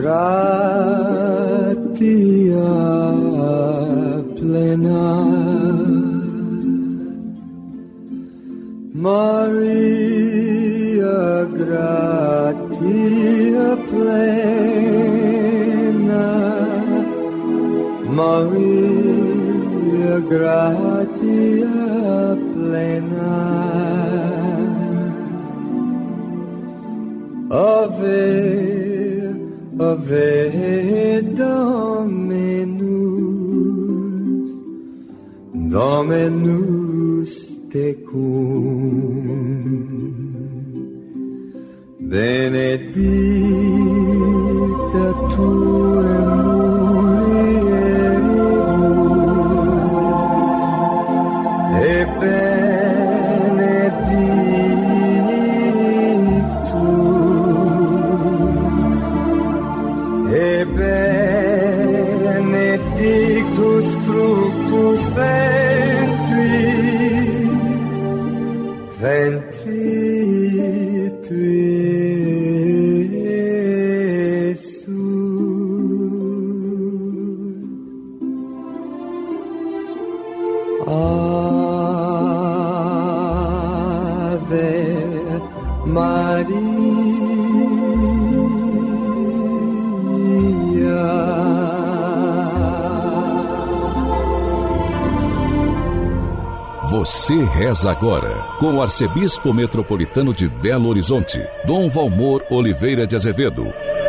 gratia plena, Maria gratia plena, Maria gratia plena, Ave, Ave Dominus, Dominus tecum, benedicta tu in mulieribus, et benedictus fructus ventris tui, Iesus. Ave Maria, Você reza agora com o arcebispo metropolitano de Belo Horizonte, Dom Valmor Oliveira de Azevedo.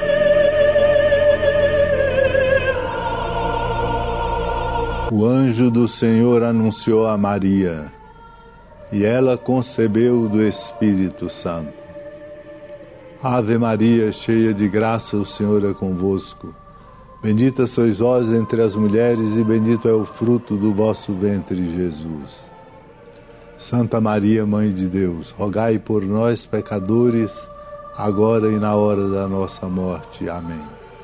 O anjo do Senhor anunciou a Maria, e ela concebeu do Espírito Santo. Ave Maria, cheia de graça, o Senhor é convosco. Bendita sois vós entre as mulheres, e bendito é o fruto do vosso ventre, Jesus. Santa Maria, Mãe de Deus, rogai por nós, pecadores, agora e na hora da nossa morte. Amém.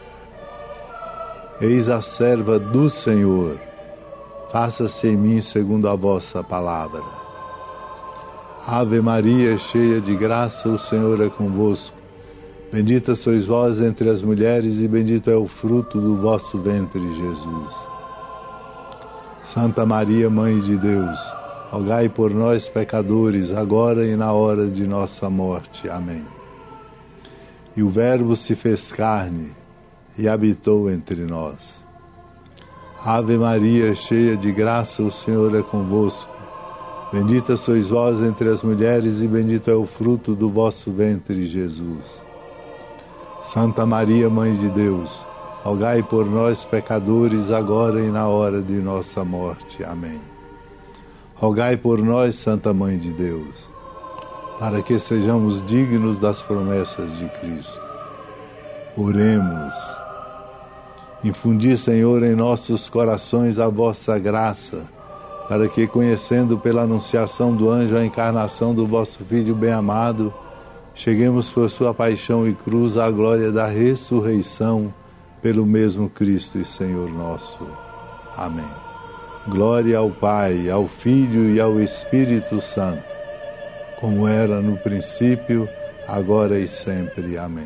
Eis a serva do Senhor, faça-se em mim segundo a vossa palavra. Ave Maria, cheia de graça, o Senhor é convosco. Bendita sois vós entre as mulheres, e bendito é o fruto do vosso ventre, Jesus. Santa Maria, Mãe de Deus, rogai por nós, pecadores, agora e na hora de nossa morte. Amém. E o Verbo se fez carne e habitou entre nós. Ave Maria, cheia de graça, o Senhor é convosco. Bendita sois vós entre as mulheres, e bendito é o fruto do vosso ventre, Jesus. Santa Maria, Mãe de Deus, rogai por nós, pecadores, agora e na hora de nossa morte. Amém. Rogai por nós, Santa Mãe de Deus, para que sejamos dignos das promessas de Cristo. Oremos. Infundi, Senhor, em nossos corações a vossa graça, para que, conhecendo pela anunciação do anjo a encarnação do vosso Filho bem-amado, cheguemos por sua paixão e cruz à glória da ressurreição, pelo mesmo Cristo e Senhor nosso. Amém. Glória ao Pai, ao Filho e ao Espírito Santo, como era no princípio, agora e sempre. Amém.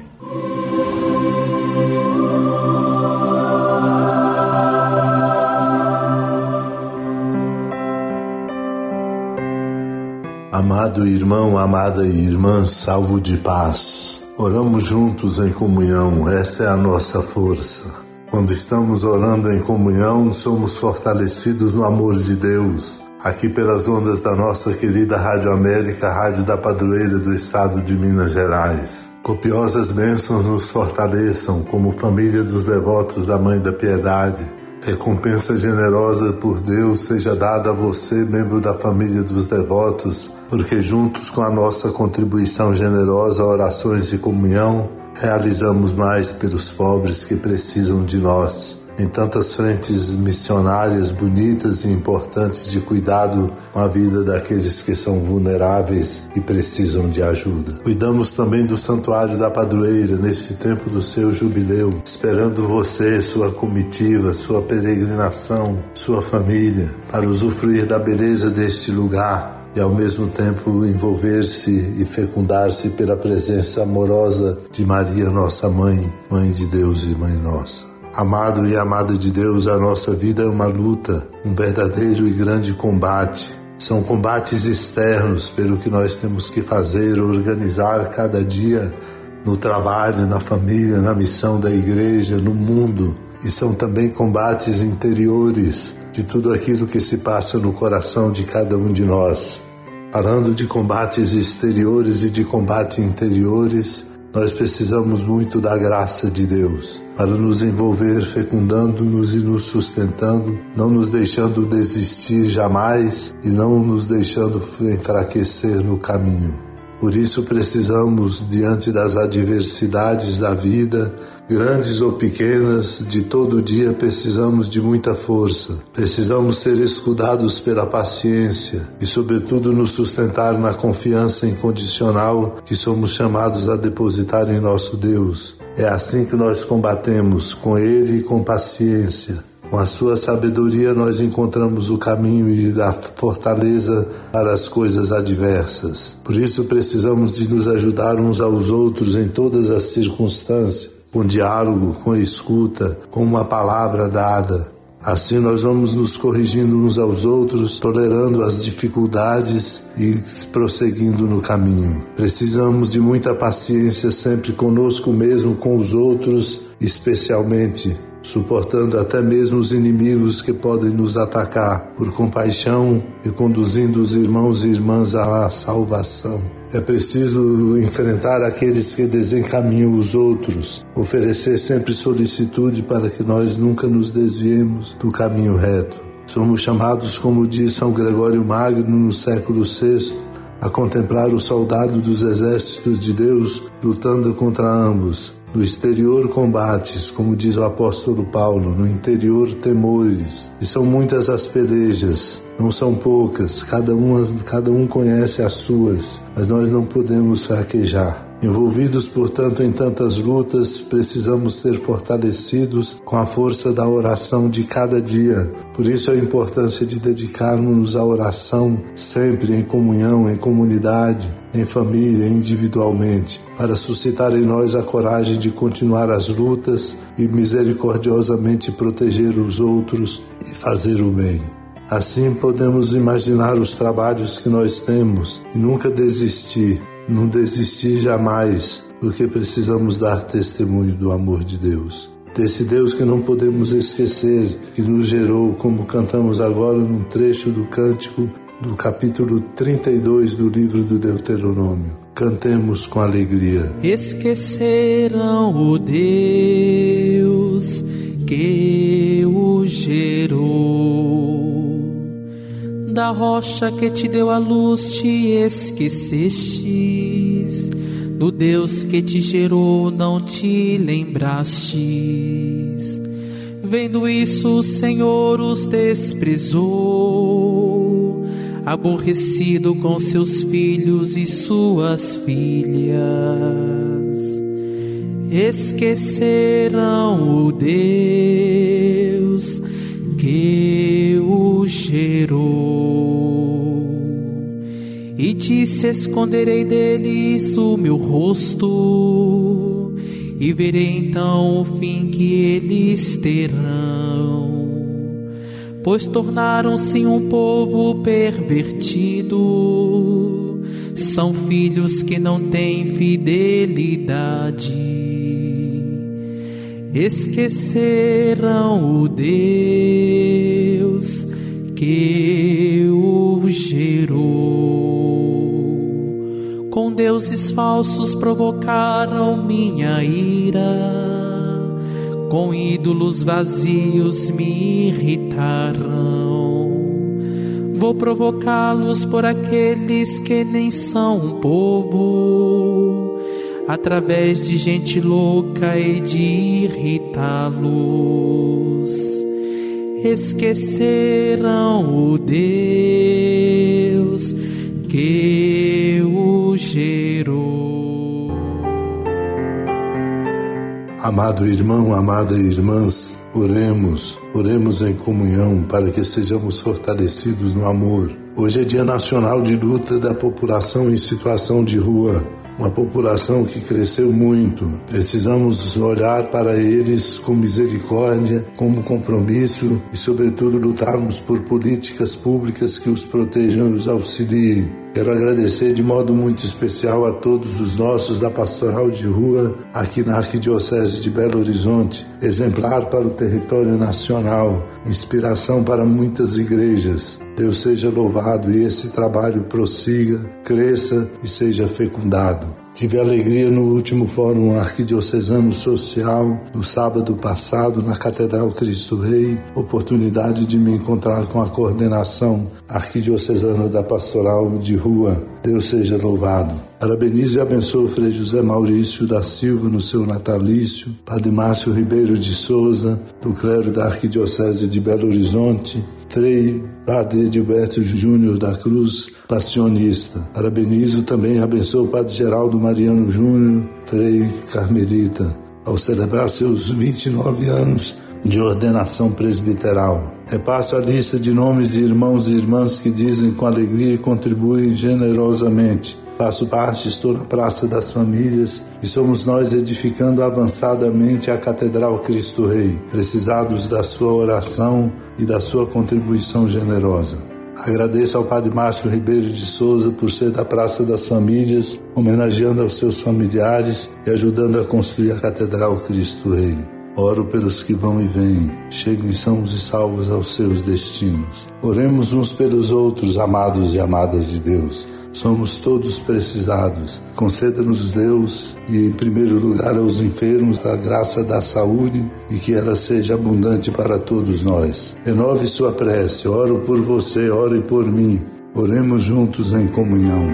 Amado irmão, amada irmã, salvo de paz. Oramos juntos em comunhão, essa é a nossa força. Quando estamos orando em comunhão, somos fortalecidos no amor de Deus. Aqui pelas ondas da nossa querida Rádio América, Rádio da Padroeira do Estado de Minas Gerais. Copiosas bênçãos nos fortaleçam como família dos devotos da Mãe da Piedade. Recompensa generosa por Deus seja dada a você, membro da família dos devotos, porque juntos com a nossa contribuição generosa a orações de comunhão, realizamos mais pelos pobres que precisam de nós, em tantas frentes missionárias bonitas e importantes de cuidado com a vida daqueles que são vulneráveis e precisam de ajuda. Cuidamos também do Santuário da Padroeira nesse tempo do seu jubileu, esperando você, sua comitiva, sua peregrinação, sua família, para usufruir da beleza deste lugar, e ao mesmo tempo envolver-se e fecundar-se pela presença amorosa de Maria, nossa mãe, Mãe de Deus e Mãe nossa. Amado e amada de Deus, a nossa vida é uma luta, um verdadeiro e grande combate. São combates externos pelo que nós temos que fazer, organizar cada dia no trabalho, na família, na missão da igreja, no mundo. E são também combates interiores de tudo aquilo que se passa no coração de cada um de nós. Falando de combates exteriores e de combates interiores, nós precisamos muito da graça de Deus para nos envolver, fecundando-nos e nos sustentando, não nos deixando desistir jamais e não nos deixando enfraquecer no caminho. Por isso precisamos, diante das adversidades da vida, grandes ou pequenas, de todo dia precisamos de muita força. Precisamos ser escudados pela paciência e, sobretudo, nos sustentar na confiança incondicional que somos chamados a depositar em nosso Deus. É assim que nós combatemos, com Ele e com paciência. Com a sua sabedoria nós encontramos o caminho e a fortaleza para as coisas adversas. Por isso precisamos de nos ajudar uns aos outros em todas as circunstâncias, com diálogo, com escuta, com uma palavra dada. Assim nós vamos nos corrigindo uns aos outros, tolerando as dificuldades e prosseguindo no caminho. Precisamos de muita paciência sempre conosco mesmo, com os outros, especialmente, suportando até mesmo os inimigos que podem nos atacar, por compaixão e conduzindo os irmãos e irmãs à salvação. É preciso enfrentar aqueles que desencaminham os outros, oferecer sempre solicitude para que nós nunca nos desviemos do caminho reto. Somos chamados, como diz São Gregório Magno no século VI, a contemplar o soldado dos exércitos de Deus lutando contra ambos. No exterior combates, como diz o apóstolo Paulo, no interior temores. E são muitas as pelejas, não são poucas, cada um conhece as suas, mas nós não podemos fraquejar. Envolvidos, portanto, em tantas lutas, precisamos ser fortalecidos com a força da oração de cada dia. Por isso a importância de dedicarmos-nos à oração sempre em comunhão, em comunidade, em família, individualmente, para suscitar em nós a coragem de continuar as lutas e misericordiosamente proteger os outros e fazer o bem. Assim podemos imaginar os trabalhos que nós temos e nunca desistir. Não desistir jamais, porque precisamos dar testemunho do amor de Deus. Desse Deus que não podemos esquecer, que nos gerou, como cantamos agora num trecho do cântico do capítulo 32 do livro do Deuteronômio. Cantemos com alegria. Esqueceram o Deus que o gerou. Da rocha que te deu a luz te esquecestes, do Deus que te gerou não te lembrastes. Vendo isso o Senhor os desprezou, aborrecido com seus filhos e suas filhas. Esqueceram o Deus que o gerou. E disse: esconderei deles o meu rosto, e verei então o fim que eles terão. Pois tornaram-se um povo pervertido, são filhos que não têm fidelidade. Esqueceram o Deus que o gerou. Com deuses falsos provocaram minha ira, com ídolos vazios me irritarão. Vou provocá-los por aqueles que nem são um povo, através de gente louca e de irritá-los. Esqueceram o Deus que o gerou. Amado irmão, amada irmãs, oremos em comunhão para que sejamos fortalecidos no amor. Hoje é Dia Nacional de Luta da População em Situação de Rua, uma população que cresceu muito. Precisamos olhar para eles com misericórdia, como compromisso e, sobretudo, lutarmos por políticas públicas que os protejam e os auxiliem. Quero agradecer de modo muito especial a todos os nossos da Pastoral de Rua aqui na Arquidiocese de Belo Horizonte, exemplar para o território nacional, inspiração para muitas igrejas. Deus seja louvado e esse trabalho prossiga, cresça e seja fecundado. Tive alegria no último Fórum Arquidiocesano Social, no sábado passado, na Catedral Cristo Rei, oportunidade de me encontrar com a coordenação arquidiocesana da Pastoral de Rua. Deus seja louvado. Parabenizo e abençoo o Frei José Maurício da Silva no seu natalício, Padre Márcio Ribeiro de Souza, do clero da Arquidiocese de Belo Horizonte, Frei Padre Edilberto Júnior da Cruz, passionista. Parabenizo também e abençoo o Padre Geraldo Mariano Júnior, Frei Carmelita, ao celebrar seus 29 anos de ordenação presbiteral. Repasso a lista de nomes de irmãos e irmãs que dizem com alegria e contribuem generosamente. Faço parte, estou na Praça das Famílias e somos nós edificando avançadamente a Catedral Cristo Rei, precisados da sua oração e da sua contribuição generosa. Agradeço ao Padre Márcio Ribeiro de Souza por ser da Praça das Famílias, homenageando aos seus familiares e ajudando a construir a Catedral Cristo Rei. Oro pelos que vão e vêm, cheguem sãos e salvos aos seus destinos. Oremos uns pelos outros, amados e amadas de Deus. Somos todos precisados. Conceda-nos, Deus, e em primeiro lugar aos enfermos, a graça da saúde e que ela seja abundante para todos nós. Renove sua prece, oro por você, ore por mim. Oremos juntos em comunhão.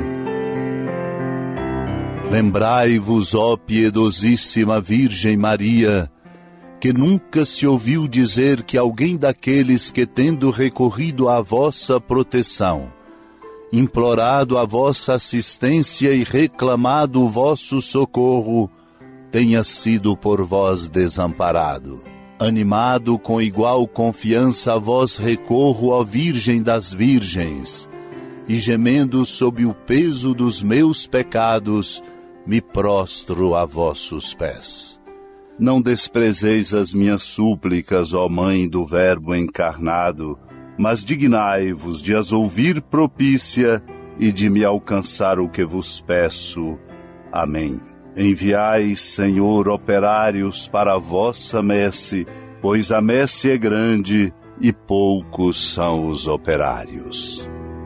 Lembrai-vos, ó piedosíssima Virgem Maria, que nunca se ouviu dizer que alguém daqueles que, tendo recorrido à vossa proteção, implorado a vossa assistência e reclamado o vosso socorro, tenha sido por vós desamparado. Animado com igual confiança a vós recorro, ó Virgem das Virgens, e gemendo sob o peso dos meus pecados, me prostro a vossos pés. Não desprezeis as minhas súplicas, ó Mãe do Verbo encarnado, mas dignai-vos de as ouvir propícia e de me alcançar o que vos peço. Amém. Enviai, Senhor, operários para a vossa messe, pois a messe é grande e poucos são os operários.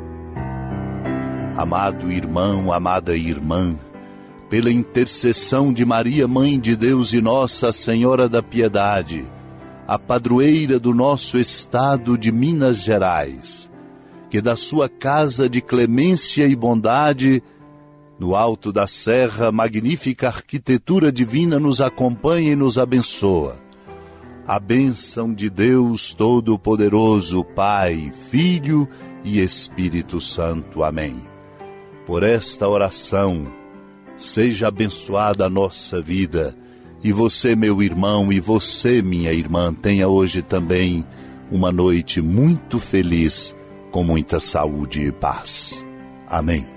Amado irmão, amada irmã, pela intercessão de Maria, Mãe de Deus e Nossa Senhora da Piedade, a padroeira do nosso estado de Minas Gerais, que da sua casa de clemência e bondade, no alto da serra, magnífica arquitetura divina nos acompanha e nos abençoa. A bênção de Deus Todo-Poderoso, Pai, Filho e Espírito Santo. Amém. Por esta oração, seja abençoada a nossa vida. E você, meu irmão, e você, minha irmã, tenha hoje também uma noite muito feliz, com muita saúde e paz. Amém.